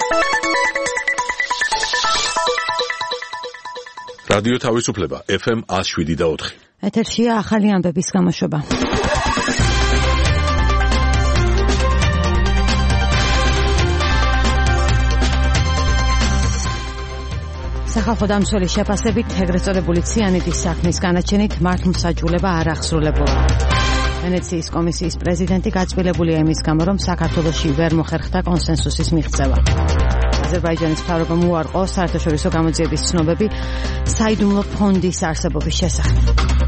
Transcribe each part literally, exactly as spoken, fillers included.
რადიო თავისუფლება ეფ ემ one oh seven და four. ეთერშია ახალი ამბების გამოშვება. სახალხო დამცველის შეფასებით ეგრეთ წოდებული ციანიდის საქმის განაჩენით მართლმსაჯულება არ აღსრულებულა. ვენეციის კომისიის პრეზიდენტი გაწმილებულია იმის გამო, რომ საქართველოში ვერ მოხერხდა კონსენსუსის მიღწევა. აზერბაიჯანის მთავრობამ უარყო საერთაშორისო გამოძიების ცნობები საიდუმლო ფონდის არსებობის შესახებ.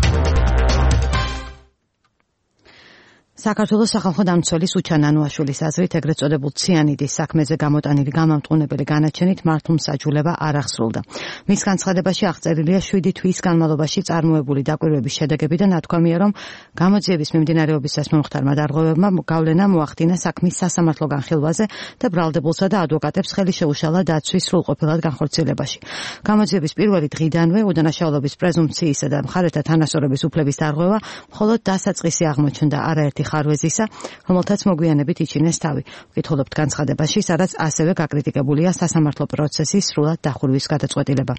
საქართველოს სახალხო დამცველის უჩან ანუაშვილის აზრით ეგრეთ წოდებულ ციანიდის საქმეზე გამოტანილი გამამტყუნებელი განაჩენით მართლმსაჯულება არ აღსრულდა. მის განცხადებაში აღწერილია შვიდი თვის განმავლობაში წარმოებული დაკვირვების შედეგები და ნათქვამია, რომ გამოძიების მიმდინარეობისას მომხდარმა დარღვევებმა გავლენა მოახდინა საქმის სასამართლო განხილვაზე და ბრალდებულსა და ადვოკატებს ხელი შეუშალა დაცვის სრულყოფილად განხორციელებაში. გამოძიების პირველი დღიდანვე უდანაშაულობის პრეზუმპციისა და მხარეთა თანასწორობის უფლების დარღვევა მხოლოდ დასაწყისი აღმოჩნდა არაერთი ხარვეზისა, რომელთაც მოგვიანებით იჩინეს თავი. ვკითხულობთ განცხადებაში, სადაც ასევე გაკრიტიკებულია სასამართლო პროცესის სრულად დახურვის გადაწყვეტილება.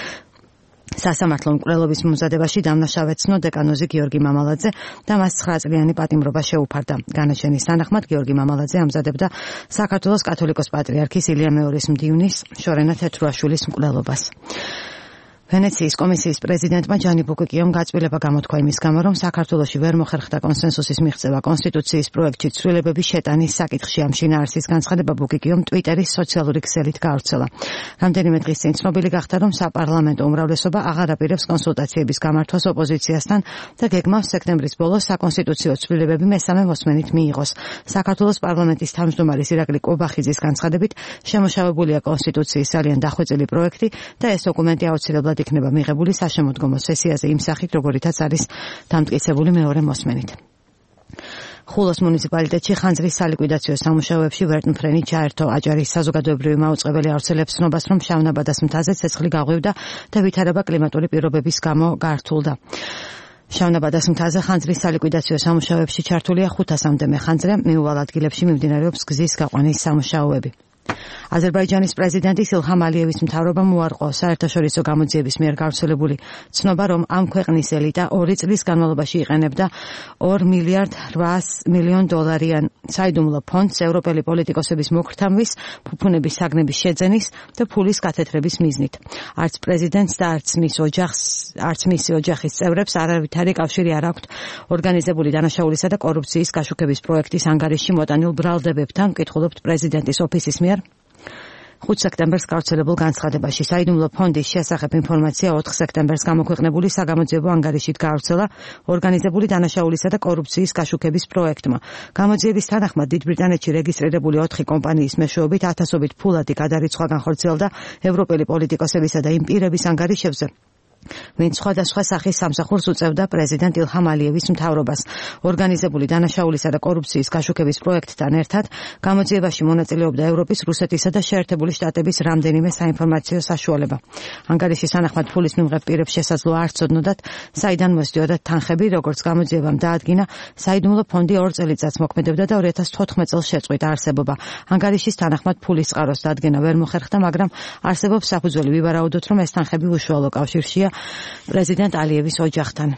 სასამართლო მკვლელობის მომზადებაში დამნაშავე ცნო დეკანოზი გიორგი მამალაძე და მას ცხრა წლიანი პატიმრობა შეუფარდა. განაჩენის თანახმად გიორგი მამალაძე ამზადებდა საქართველოს კათოლიკოს პატრიარქის ილია მეორის მდივნის შორენა თეთრუაშვილის მკვლელობას. ვენეციის კომისიის პრეზიდენტმა ჯანი ბუკიკიომ გაწმილება გამოთქვა იმის გამო, რომ საქართველოში ვერ მოხერხდა კონსენსუსის მიღწევა კონსტიტუციის პროექტში ცვლილებების შეტანის საკითხში. ამ შინაარსის განცხადება ბუკიკიომ ტვიტერის სოციალური ქსელით გაავრცელა. რამდენიმე დღის წინ ცნობილი გახდა, რომ საპარლამენტო უმრავლესობა აღარ აპირებს კონსულტაციების გამართვას ოპოზიციასთან და გეგმავს სექტემბრის ბოლოს საკონსტიტუციო ცვლილებები მესამე მოსმენით მიიღოს. საქართველოს პარლამენტის თავმჯდომარის ირაკლი კობახიძის განცხადებით შემოშავებულია კონსტიტუციის ძალიან დახვეწილი პროექტი და ეს დოკუმენტი აუცილებლად იქნება მიღებული საშემოდგომო სესიაზე იმ სახით, როგორითაც არის დამტკიცებული მეორე მოსმენით. ხულოს მუნიციპალიტეტში ხანძრის სალიკვიდაციო სამუშაოებში ვერტმფრენი ჩაერთო. აჭარის საზოგადოებრივი მაუწყებელი ავრცელებს ცნობას, რომ შავნაბადას მთაზე ცეცხლი გაღვივდა და ვითარება კლიმატური პირობების გამო გართულდა. შავნაბადას მთაზე ხანძრის სალიკვიდაციო სამუშაოებში ჩართულია ხუთასამდე მეხანძრე, მიუვალ ადგილებში მიმდინარეობს გზის გაყვანის სამუშაოები. აზერბაიჯანის პრეზიდენტის ილჰამ ალიევის მთავრობამ უარყო საერთაშორისო გამოძიების მიერ გავრცელებული ცნობა, რომ ამ ქვეყნის ელიტა ორი წლის განმავლობაში იყენებდა ორ მილიარდ რვაას მილიონ დოლარიან საიდუმლო ფონდს ევროპელი პოლიტიკოსების მოქრთამვის, ფუფუნების საგნების შეძენის და ფულის გათეთრების მიზნით. არც პრეზიდენტს და არც მის ოჯახს, არც მისი ოჯახის წევრებს არავითარი კავშირი არ აქვთ ორგანიზებული დანაშაულისა და კორუფციის გაშუქების პროექტის ანგარიშში მოტანილ ბრალდებებთან, ვკითხულობთ პრეზიდენტის ოფისის მიერ ხუთი სექტემბერს გავრცელებულ განცხადებაში. საიდუმლო ფონდის შესახებ ინფორმაცია ოთხ სექტემბერს გამოქვეყნებული საგამოძიებო ანგარიშით გავრცელა ორგანიზებული დანაშაულისა და კორუფციის გაშუქების პროექტმა. გამოძიების თანახმად დიდ ბრიტანეთში რეგისტრირებული ოთხი კომპანიის მეშვეობით ათასობით ფულადი გადარიცხვა განხორციელდა ევროპელი პოლიტიკოსებისა და იმ პირების ანგარიშებზე, ვინც სხვადასხვა სახის სამსახურს უწევდა პრეზიდენტ ილჰამ ალიევის მთავრობას. ორგანიზებული დანაშაულისა და კორუფციის გაშუქების პროექტთან ერთად გამოძიებაში მონაწილეობდა ევროპის, რუსეთისა და შეერთებული შტატების რამდენიმე საინფორმაციო საშუალება. ანგარიშის თანახმად ფულის მიმღებ პირებს შესაძლოა არ ცოდნოდათ, საიდან მოსდიოდათ თანხები, როგორც გამოძიებამ დაადგინა, საიდუმლო ფონდი ორ წელიწადს მოქმედებდა და ორი ათას თოთხმეტ წელს შეწყვიტა არსებობა. ანგარიშის თანახმად ფულის წყაროს დადგენა ვერ მოხერხდა, მაგრამ არსებობს საფუძველი ვივარაუდოთ, რომ ეს თანხები უშუალო კავშირშია პრეზიდენტ ალიევის ოჯახთან.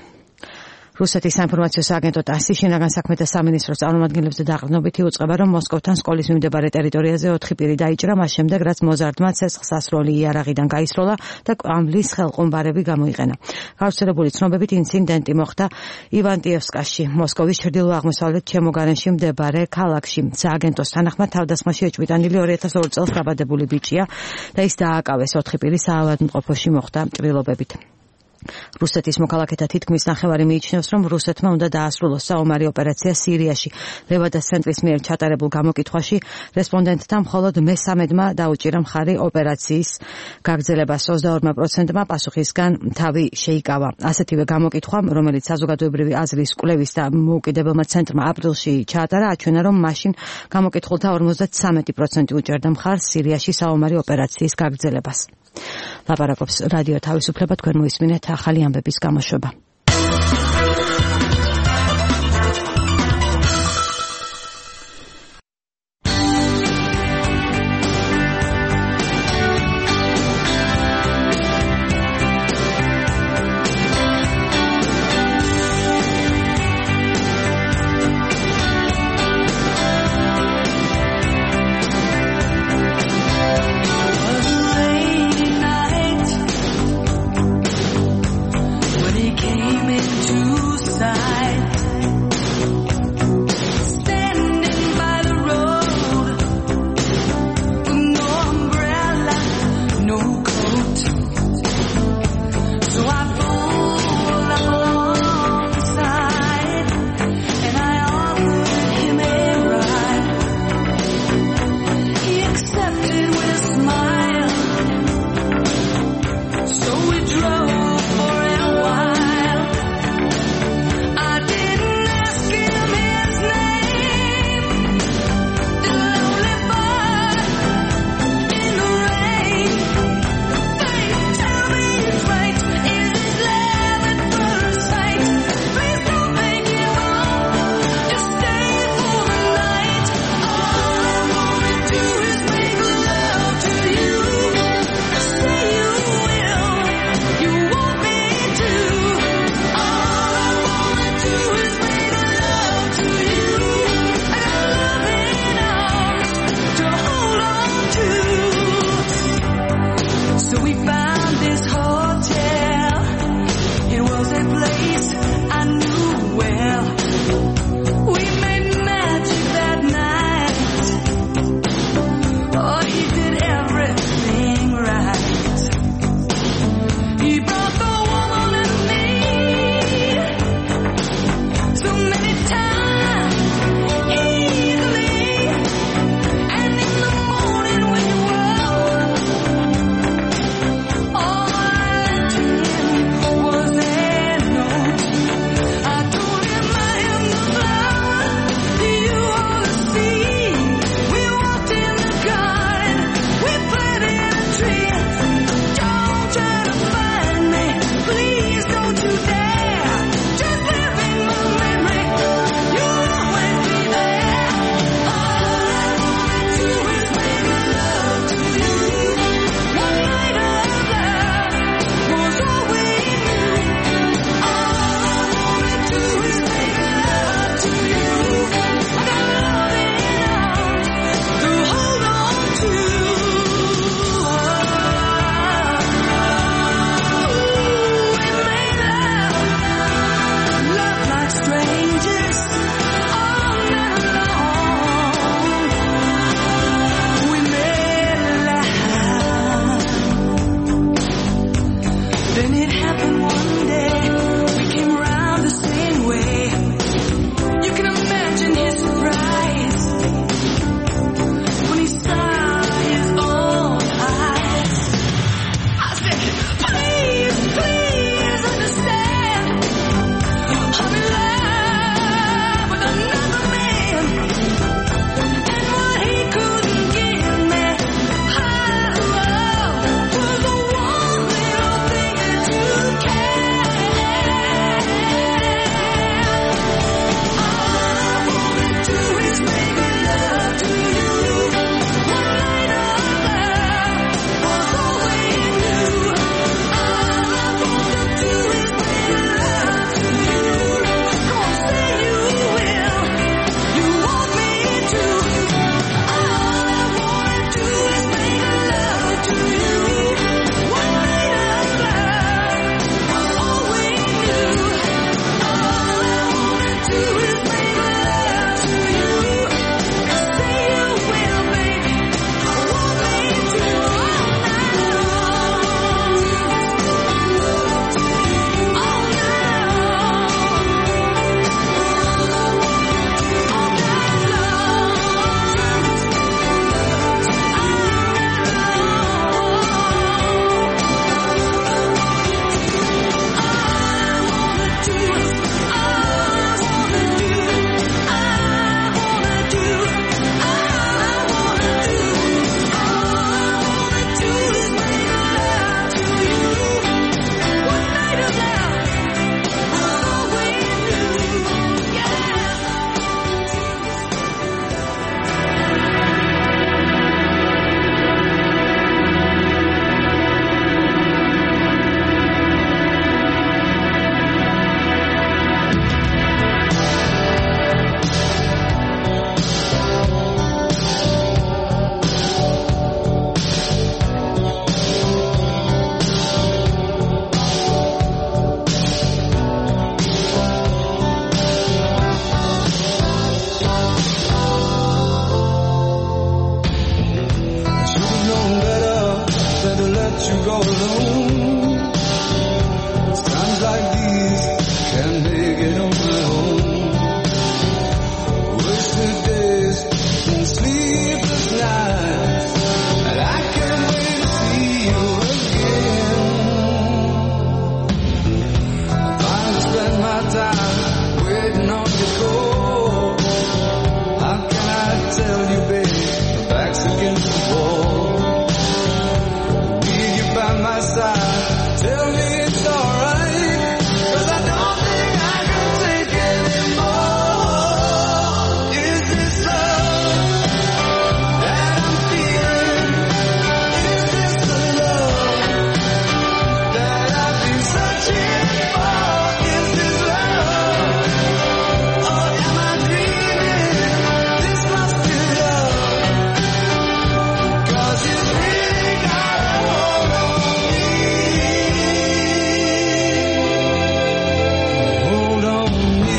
რუსეთის საინფორმაციო სააგენტო ტასი შინაგან საქმეთა სამინისტროს წარმომადგენლებზე დაყრდნობით იუწყება, რომ მოსკოვთან სკოლის მიმდებარე ტერიტორიაზე ოთხი პირი დაიჭრა, მას შემდეგ რაც მოზარდმა ცეცხლსასროლი იარაღიდან გაისროლა და კვამლის ხელყუმბარები გამოიყენა. გავრცელებული ცნობებით ინციდენტი მოხდა ივანტიევსკაში, მოსკოვის ჩრდილო-აღმოსავლეთ ჩემოგარენში მდებარე ქალაქში. სააგენტოს თანახმად თავდასხმაში ეჭვიტანილი ორი ათას ორი წელს დაბადებული ბიჭია და ის დააკავეს. ოთხი პირი საავადმყოფოში მოხდა ჭრილობებით. რუსეთის მოქალაქეთა თითქმის ნახევარი მიიჩნევს, რომ რუსეთმა უნდა დაასრულოს საომარი ოპერაცია სირიაში. ლევადას ცენტრის მიერ ჩატარებულ გამოკითხვაში რესპონდენტთა მხოლოდ მესამედმა დაუჭირა მხარი ოპერაციის გაგრძელებას. ოცდაორ პროცენტმა პასუხისგან თავი შეიკავა. ასეთივე გამოკითხვამ, რომელიც საზოგადოებრივი აზრის კვლევის და მოუკიდებელმა ცენტრმა აპრილში ჩაატარა, აჩვენა, რომ მაშინ გამოკითხულთა ორმოცდათვრამეტი პროცენტი უჭერდა მხარს სირიაში საომარი ოპერაციის გაგრძელებას. ლაპარაკობს რადიო თავისუფლება, თქვენ მოისმინეთ ახალი ამბების გამოშვება. let you go alone. Times like these can't make it on my own. Wasted days and sleepless nights, and I can't wait to see you again. Finally spend my time waiting on your call. How can I tell you, babe, the back's against the wall. Need you by my side, tell me it's alright, 'cause I don't think I can take anymore. Is this love that I'm feeling? Is this the love that I've been searching for? Is this love, or am I dreaming? This must be love, 'cause it's really got a hold on me. Hold on me.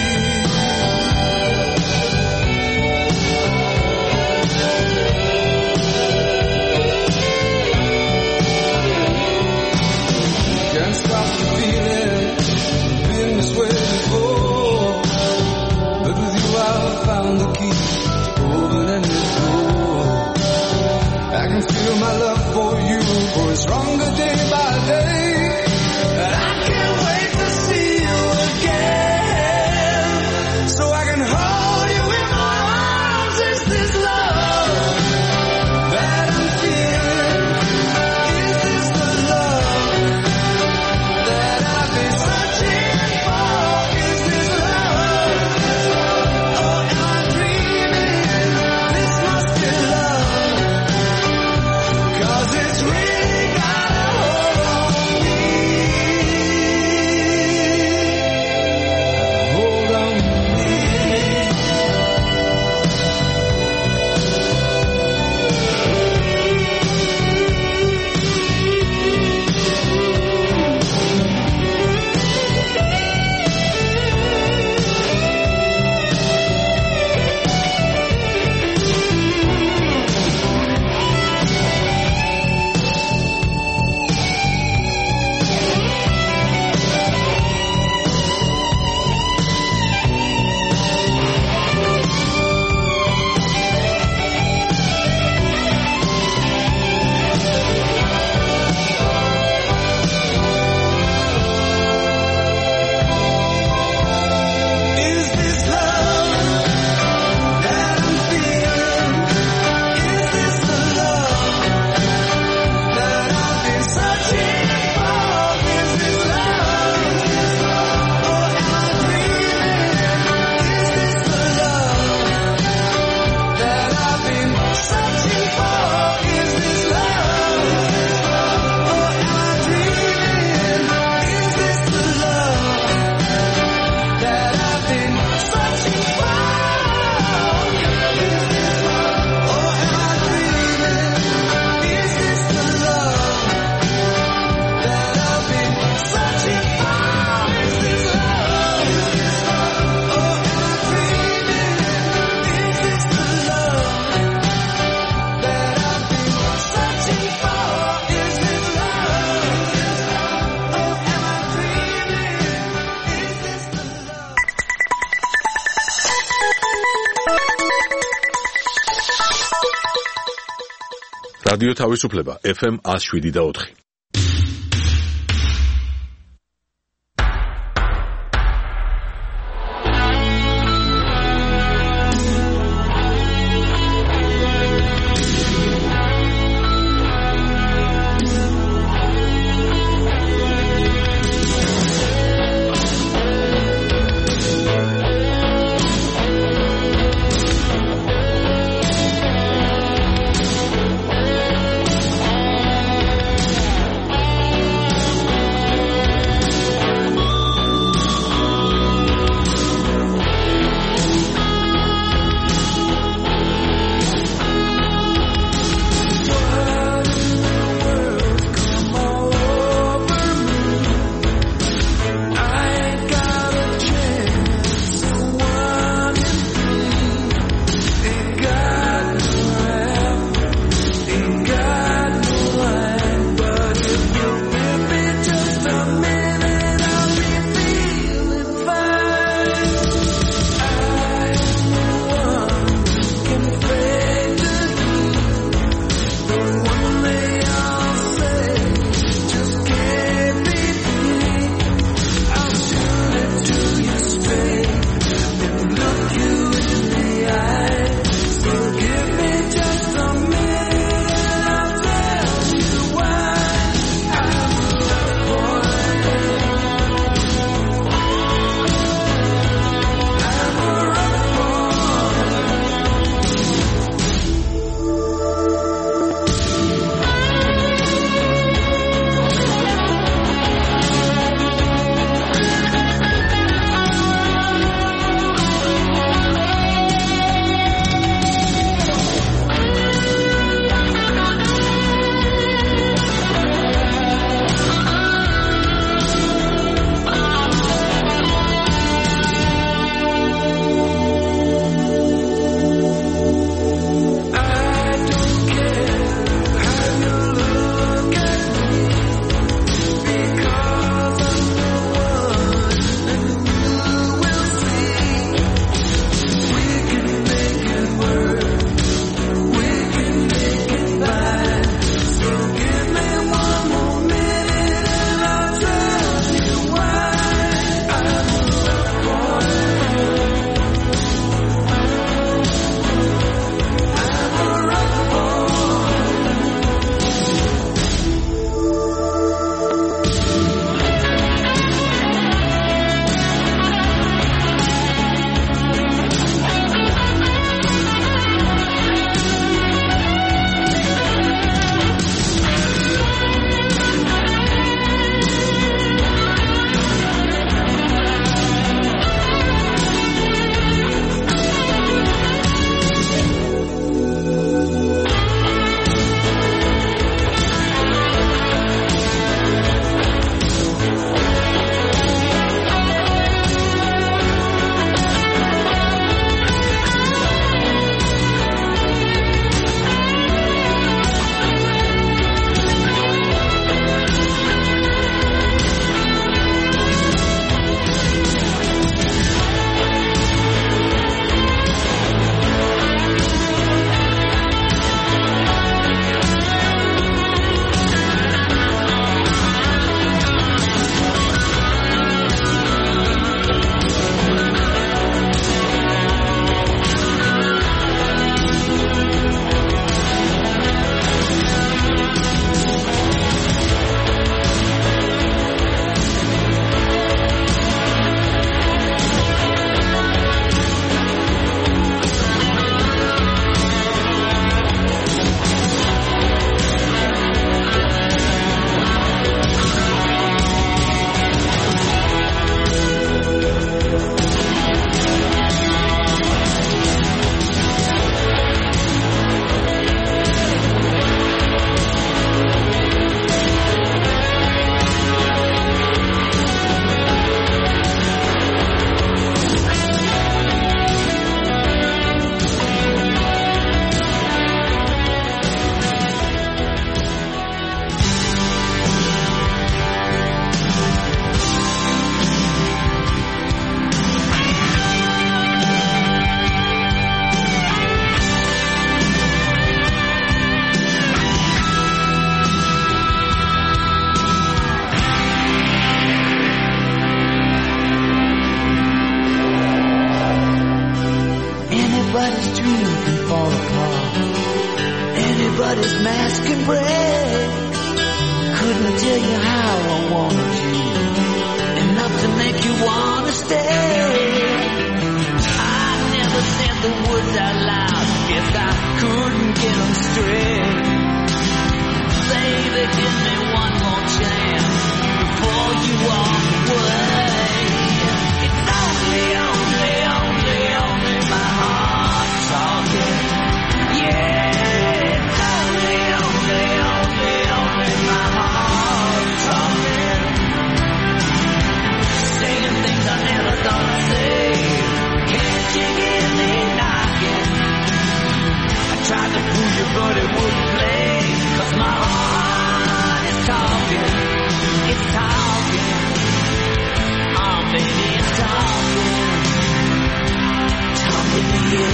Can't stop the feeling, been this way before, but with you I've found the key to open any door. I can feel my love for you growing stronger day by day, and I can't wait to see you again, so I can hold you in my arms. Is this love that I'm feeling? Is this the love that I've been searching for? Is this love, or am I dreaming? This must be love, 'cause it's really got a hold on me. Hold on me. Is this love that I'm feeling? Is this the love that I've been searching for? Is this love, or am I dreaming? Is this the love that I've been searching for? Is this love, or am I dreaming? Is this the love that I've been searching for? Is this love, or am I dreaming? Is this the love that I've been searching for? Is this love, or am I dreaming? Is this the love that I've been searching for? Is this love, or am I dreaming? Is this the love? რადიო თავისუფლება ეფ ემ one oh seven და four. couldn't get them straight. Baby, give me one more chance before you walk away. It's only, only, only, only my heart talking. Yeah, it's only, only, only, only my heart talking. Saying things I never thought I'd say. Can't you hear me knocking? I tried to pull you but it wouldn't play. 'Cause my heart is talking. It's talking. Oh baby, it's talking. Talking to you.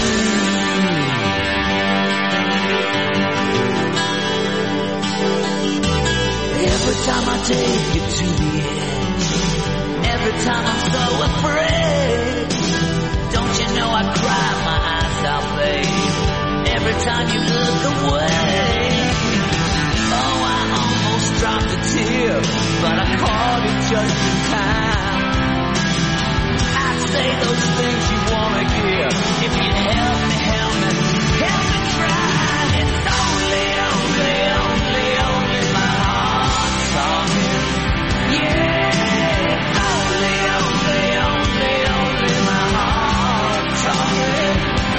Every time I take you to the edge, every time I'm so afraid, don't you know I cry my eyes out, babe, every time you look away. Oh, I almost dropped a tear, but I caught it just in time. I'd say those things you wanna hear if you'd help me, help me, help me try. It's only, only, only, only my heart talking. Yeah, it's only, only, only, only my heart talking.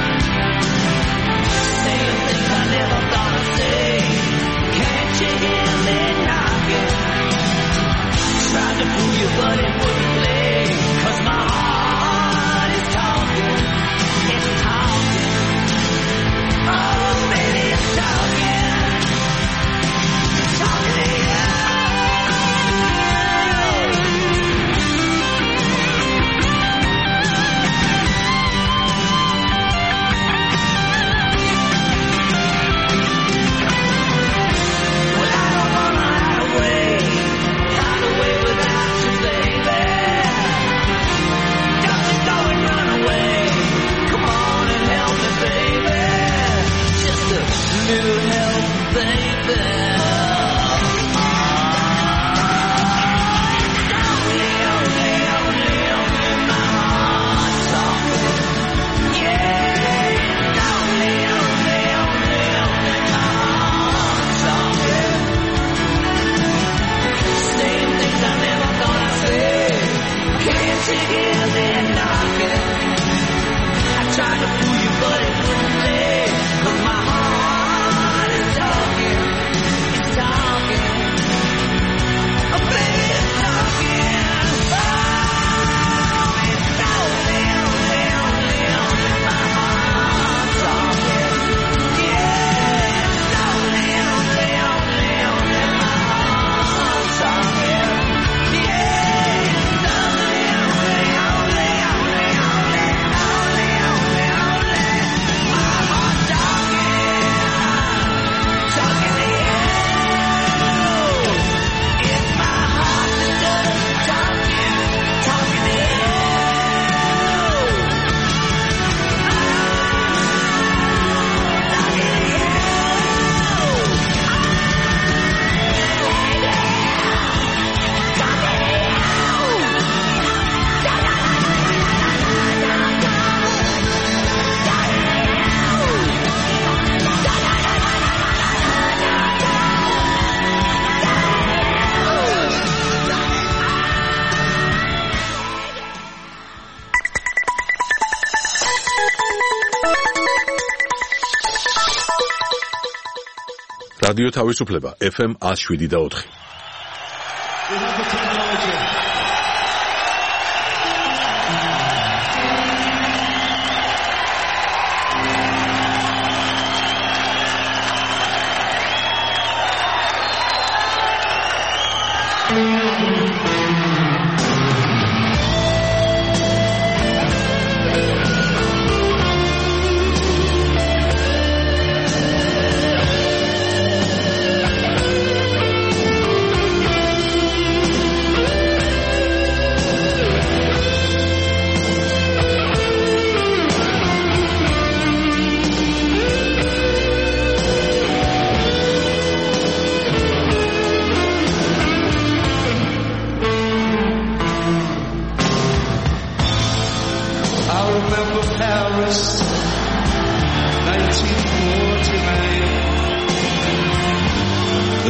Saying things I never thought I'd say. Can't you hear me knocking? Tried to fool you but it wouldn't play. 'Cause my heart is talking. It's talking. Oh baby, it's talking. Talking to you. Well, I don't wanna hide away, hide away without you, baby. Got to go and run away. Come on and help me, baby. Just a little help, baby. Only, only, only, only my heart talking. Yeah, only, only, only, only my heart talking. Saying things I never thought I'd say. Can't you hear me knocking? I tried to fool you but it wouldn't play. 'Cause my heart is talking. It's talking. Oh baby, it's talking. Oh, it's only, only, only, only my heart talking. Yeah, it's only, only, only, only my heart talking. Yeah, it's only, only, only, only, only, only, only, only my heart talking. Talking to you. It's my heart that does the talking. Talking to you. Talking to you. რადიო თავისუფლება ეფ ემ one oh seven და four. We have the technology.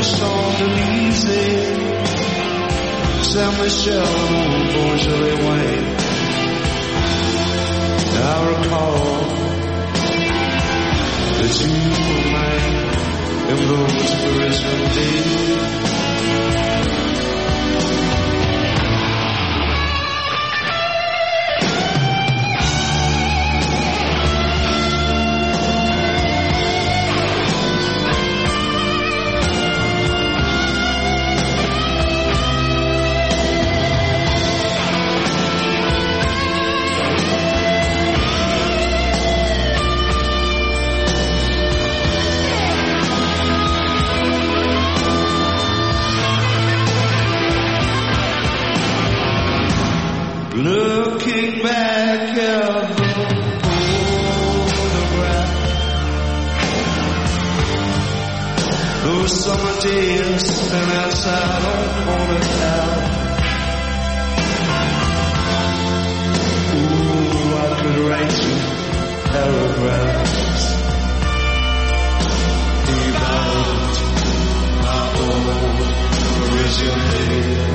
the Champs-Élysées, Saint-Michel, Bourgeois Wayne. I recall that you were mine in those Parisian days. Looking back at the photograph, those summer days spent outside on corner town. Ooh, I could write you paragraphs about my old Parisian days.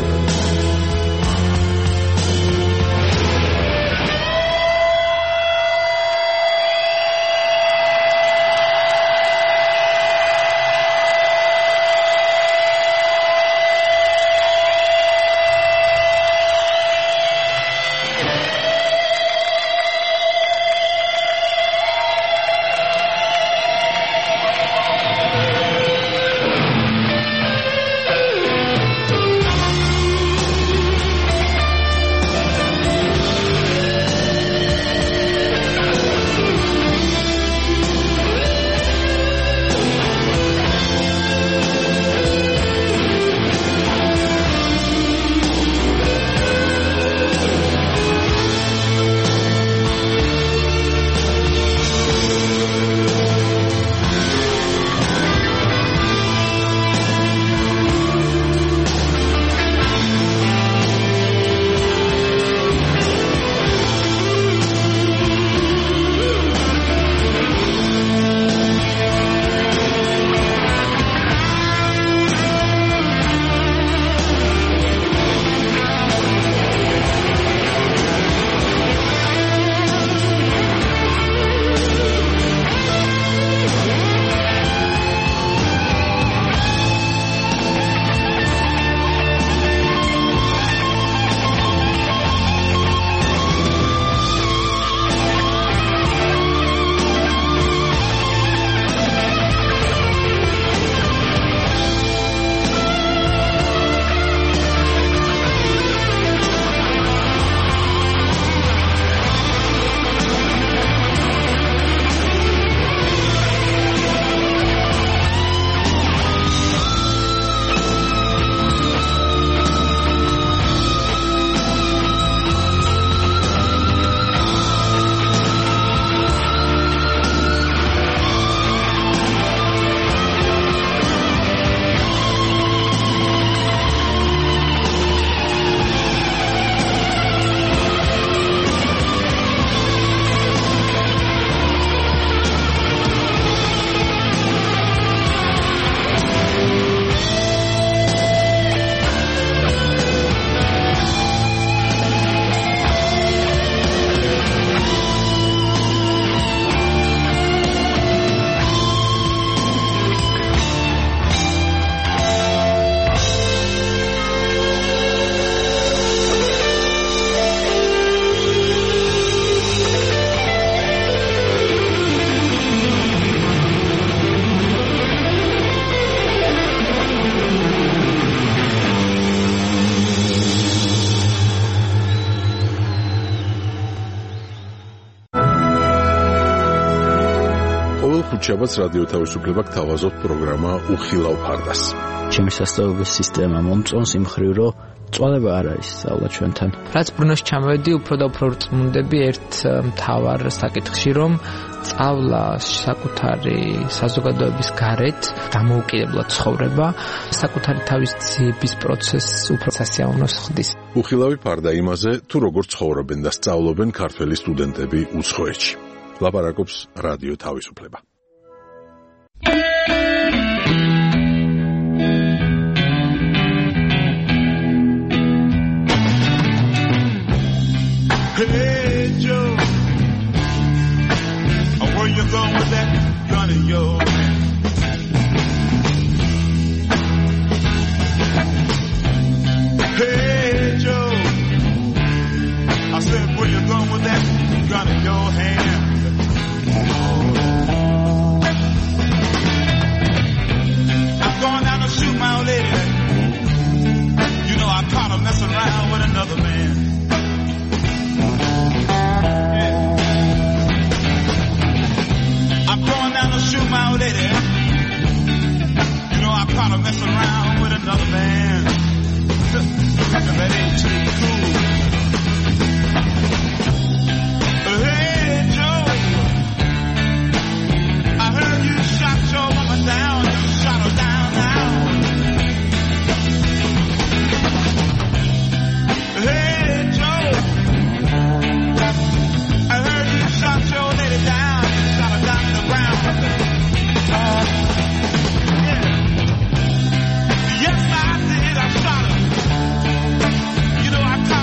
ხუთშაბათს რადიო თავისუფლება გთავაზობთ პროგრამა უხილავ ფარდას. ჩემი სასწავლებლების სისტემა მომწონს იმ მხრივ, რომ წვალება არ არის სწავლა ჩვენთან. რაც ბრუნოში ჩამოვედი, უფრო და უფრო რწმუნდები ერთ მთავარ საკითხში, რომ სწავლა საკუთარი საზოგადოების გარეთ დამოუკიდებლად ცხოვრება, საკუთარი თავის ძიების პროცესს უფრო სასიამოვნოს ხდის. უხილავი ფარდა იმაზე, თუ როგორ ცხოვრობენ და სწავლობენ ქართველი სტუდენტები უცხოეთში. ლაპარაკობს რადიო თავისუფლება. lady. You know I caught her messing around with another man. That ain't too cool. Hey Joe, I heard you shot your woman down. You shot her down now. Hey Joe, I heard you shot your lady down. You shot her down to the ground. Uh, yeah. Yes, I did. I shot her. You know, I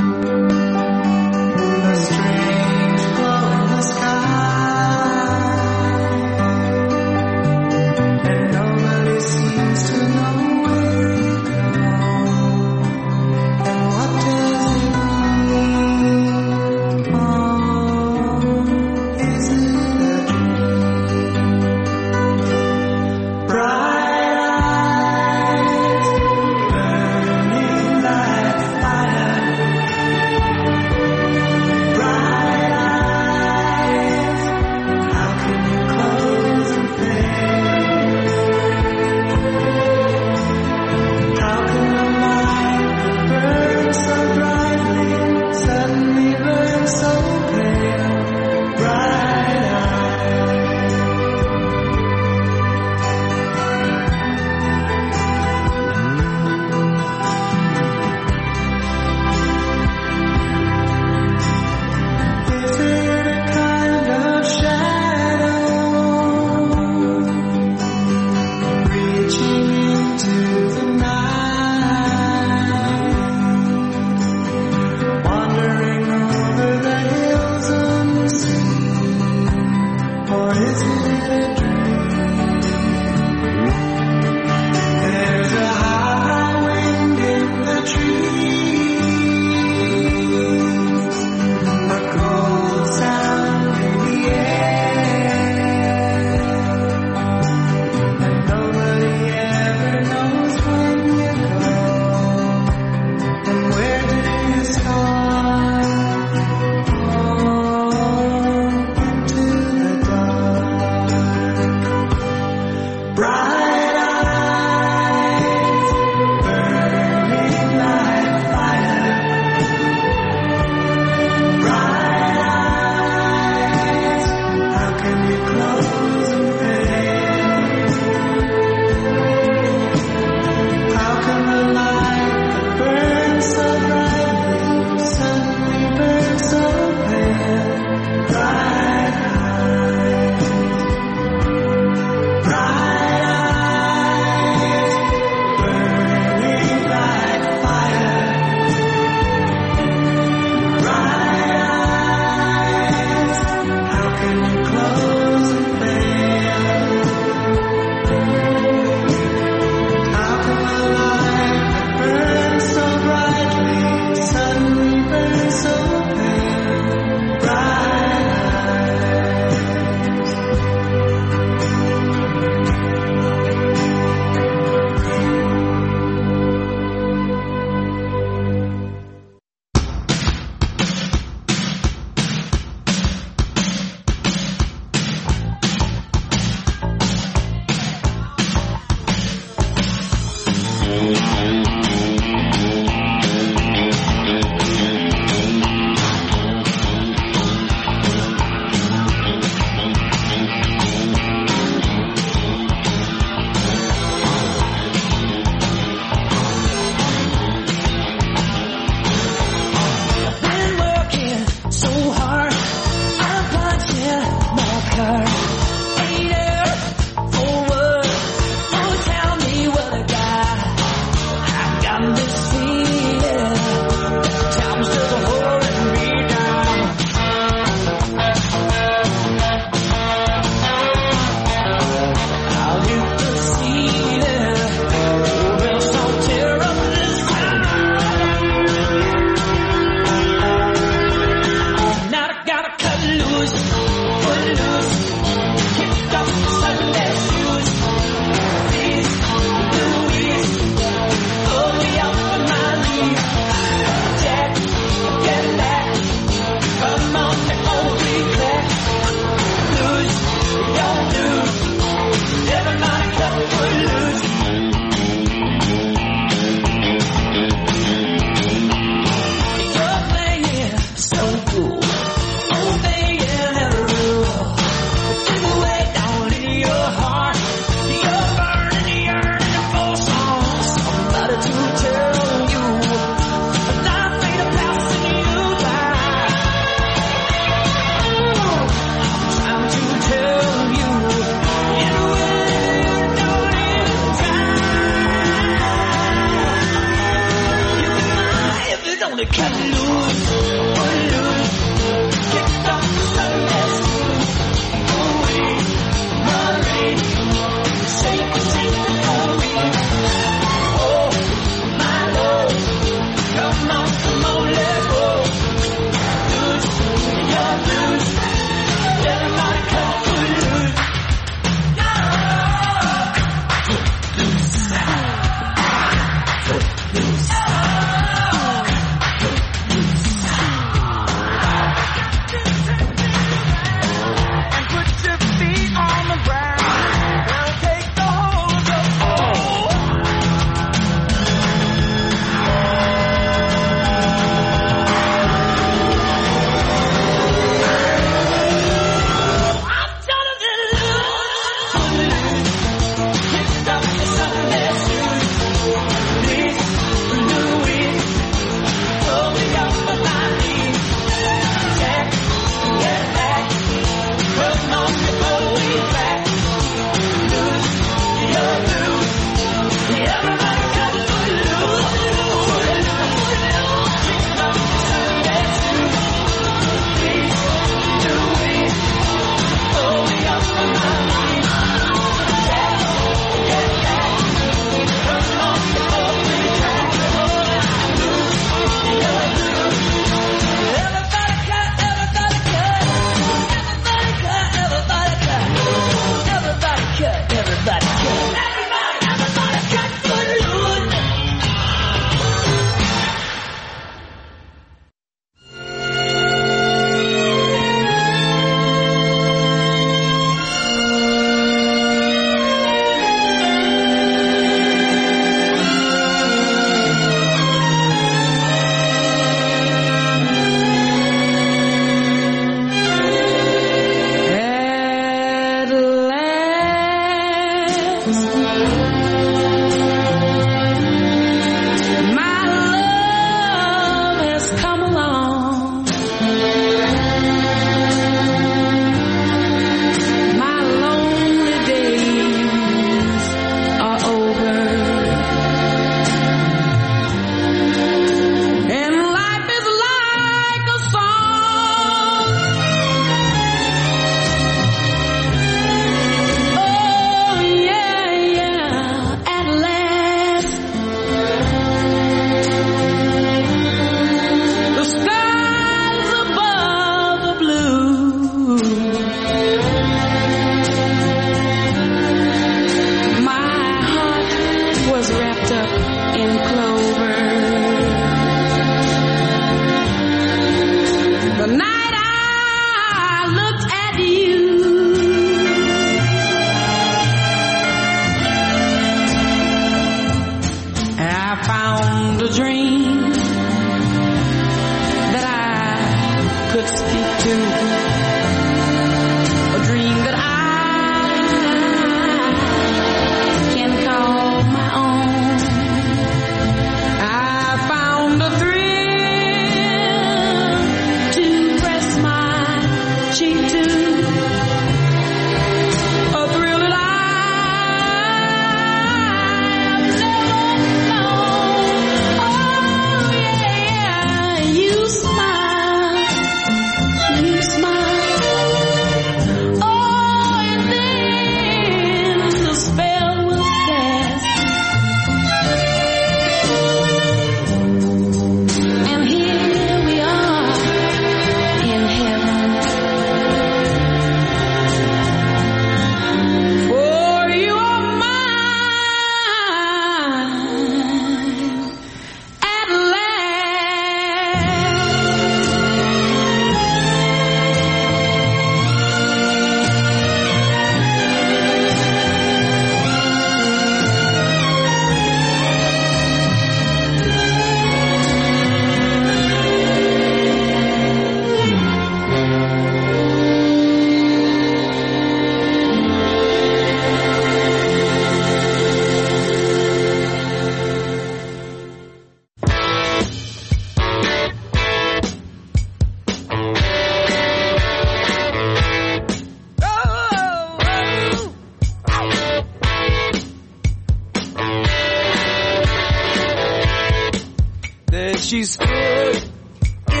She's good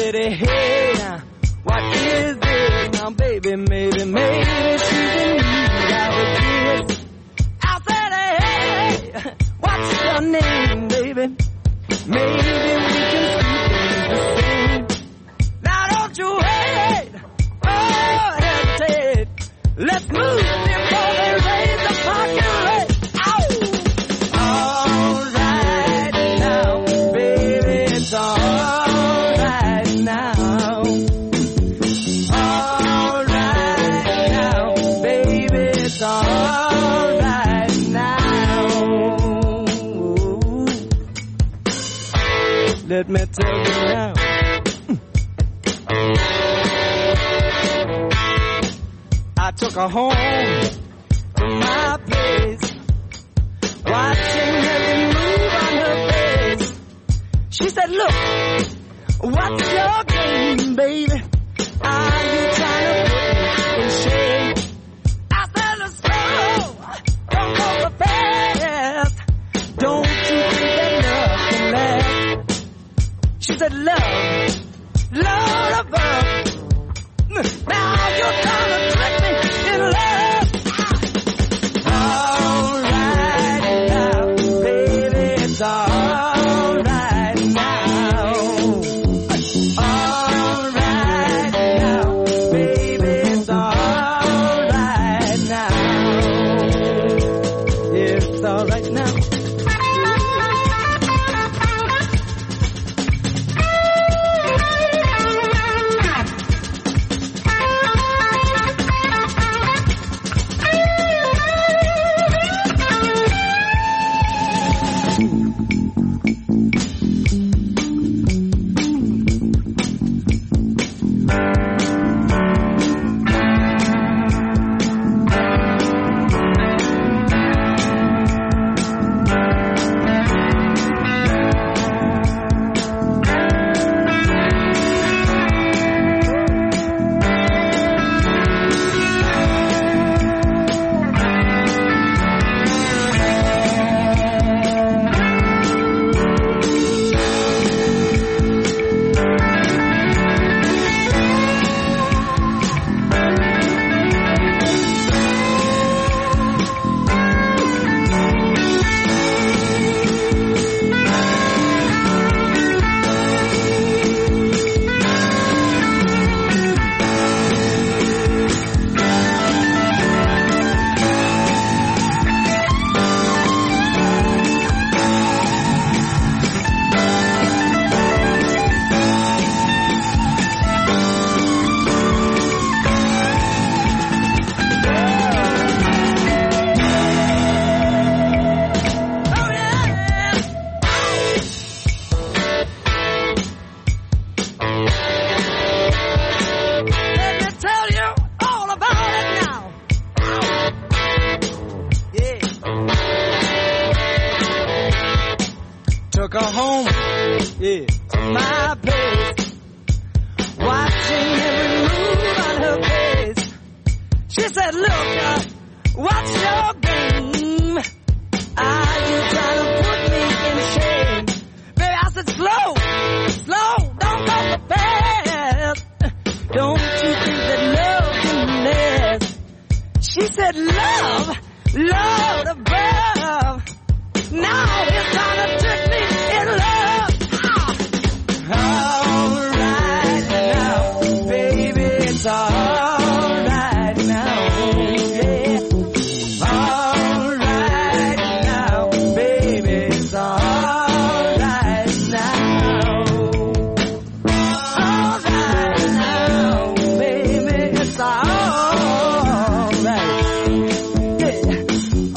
said, hey, now, what is this? Now, baby, maybe, maybe she's in need of a kiss. I said, hey, what's your name, baby? Maybe we can keep things the same. Now, don't you wait, oh, hesitate. Let's move before they raise the parking rate. All right now, baby, it's all right now. All right now, baby, it's all right now. Let me tell you now. I took her home to my place, watching every move on her face. She said, look, what's your game, baby? Are you trying to put me in shame? I said, let's go, don't go so fast. Don't you think that love can last? She said, love, love above. Now you're trying to trick me in love. All right now, baby, it's all right now. All right now, baby, it's all right now. It's all right now. Took her home, yeah, to my place, watching every move on her face. She said, look, uh, what's your game? Are you trying to put me in shame? Baby, I said, slow, slow, don't go so fast. Don't you think that love can last? She said, love, love above. Now it's time to trick me in love. All right now, baby, it's all right now. Yeah. All right now, baby, it's all right now. All right now, baby, it's all right. Yeah.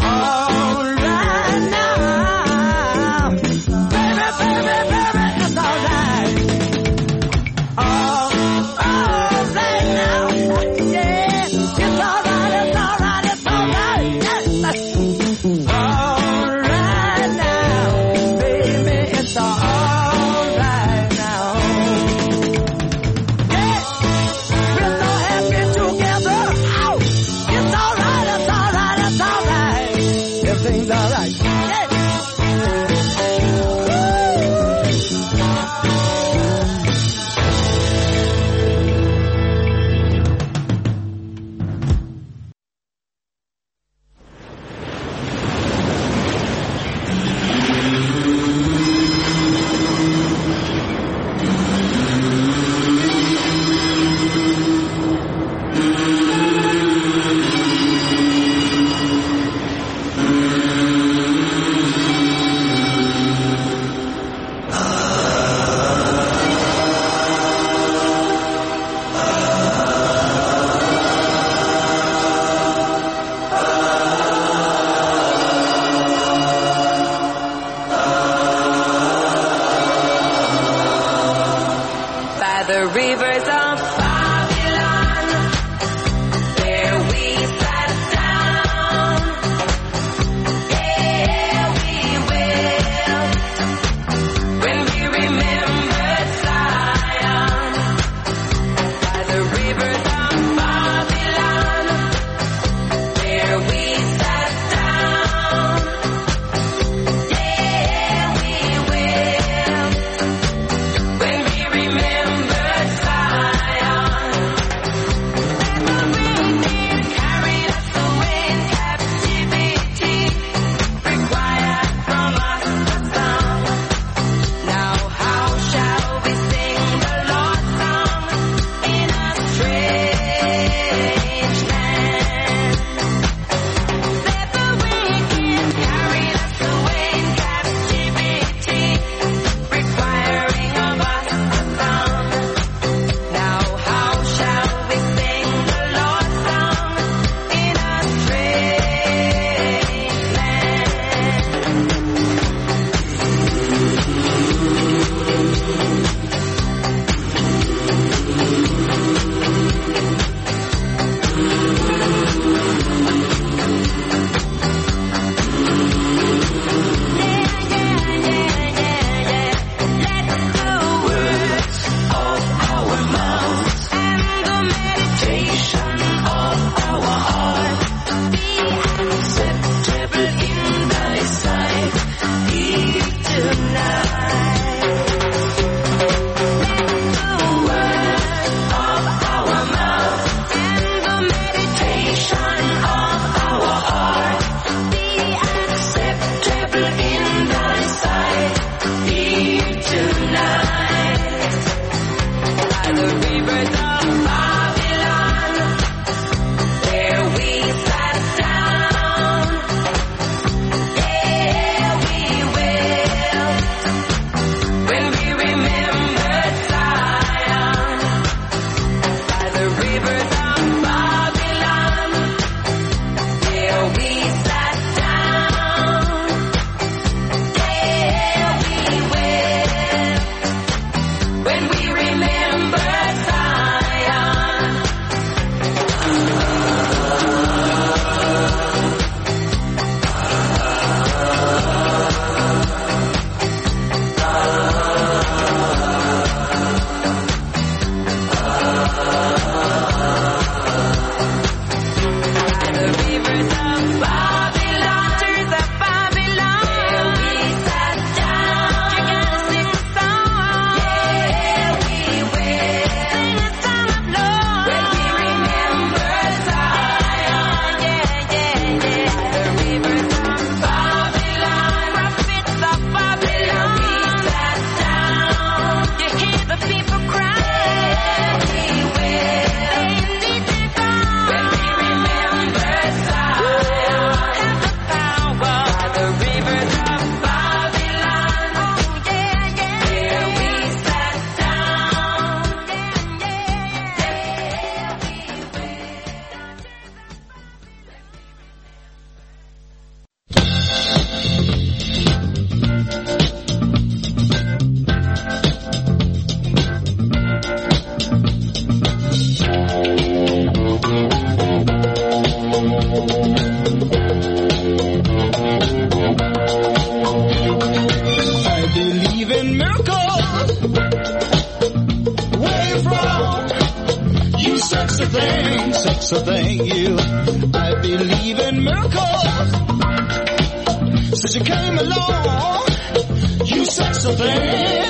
sexy thing, you. I believe in miracles. Since you came along, you sexy thing.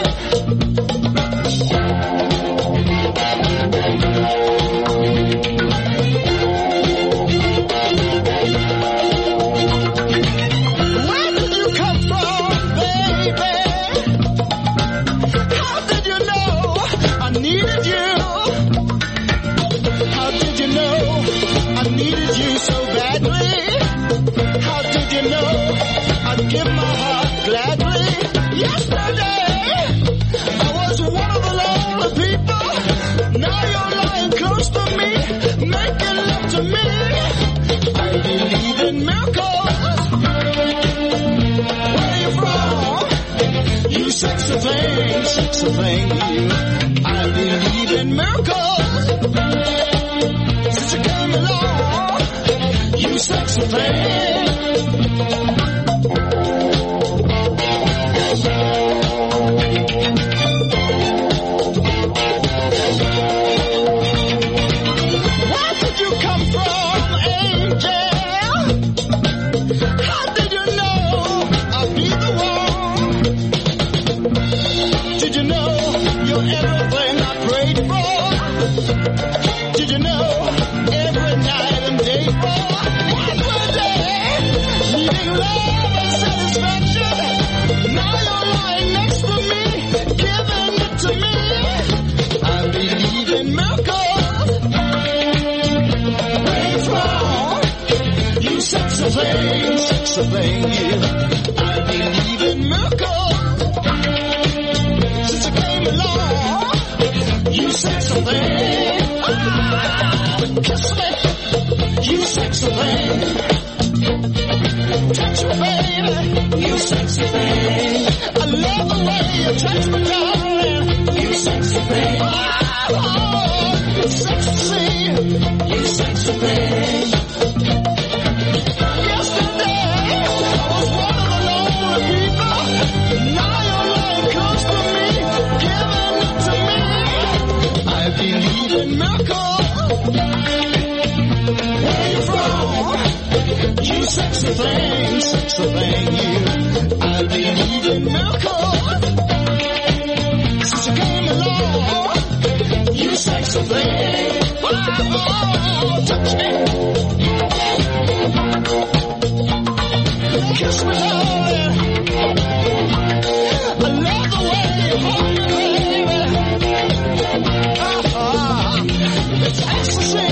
Where did you come from, baby? How did you know I needed you? How did you know I needed you so badly? How did you know I'd give my heart gladly? Yesterday, I was one of the lonely people. Now you're lying close to me, making love to me. I believe in miracles. Where are you from? You sexy thing, sexy thing, you. I believe in miracles. Since you came along, you sexy thing. Where did you come from, angel? How did you know I'd be the one? Did you know you're everything I prayed for? Did you know every night and day for? Every day, needing love and satisfaction. Now you're lying next to me, giving it to me. I believe in miracles. Where you from? You sexy thing, sexy thing, you. I believe in miracles. Since you came along, you sexy thing. Ah, kiss me, you sexy thing. Touch me, baby, you sexy thing. I love the way you touch me, darling. You sexy thing. Oh, you sexy, you sexy thing. Yesterday, I was one of the lonely people. Now you're lying close to me, giving it to me. I believe in miracles. Where you from? You sexy thing, sexy thing, you. I believe in miracles. Since you came along, you sexy thing. Oh, touch me. Kiss me, darling. I love the way you hold me, baby. Uh-huh. It's ecstasy.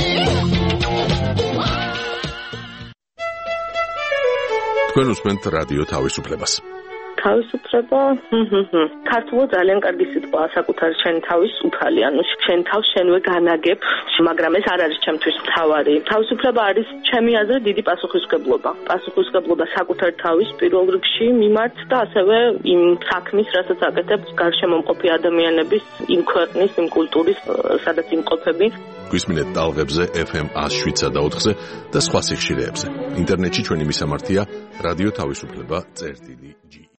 თქვენ უსმენთ რადიო თავისუფლებას. თავისუფლება, ქართულად ძალიან კარგი სიტყვაა საკუთარი შენი თავის უფალი, ანუ შენ თავს შენვე განაგებ, მაგრამ ეს არ არის ჩემთვის მთავარი. თავისუფლება არის ჩემი აზრით დიდი პასუხისმგებლობა. პასუხისმგებლობა საკუთარ თავის პირველ რიგში მიმართ და ასევე იმ საქმის, რასაც აკეთებ გარშემო მყოფი ადამიანების, იმ ქვეყნის, იმ კულტურის, სადაც იმყოფები. გვისმინეთ ტალღებზე ეფ ემ one oh seven და ოთხზე და სხვა სიხშირეებზე. ინტერნეტში ჩვენი მისამართია რადიო თავისუფლება წერტილი ჯი.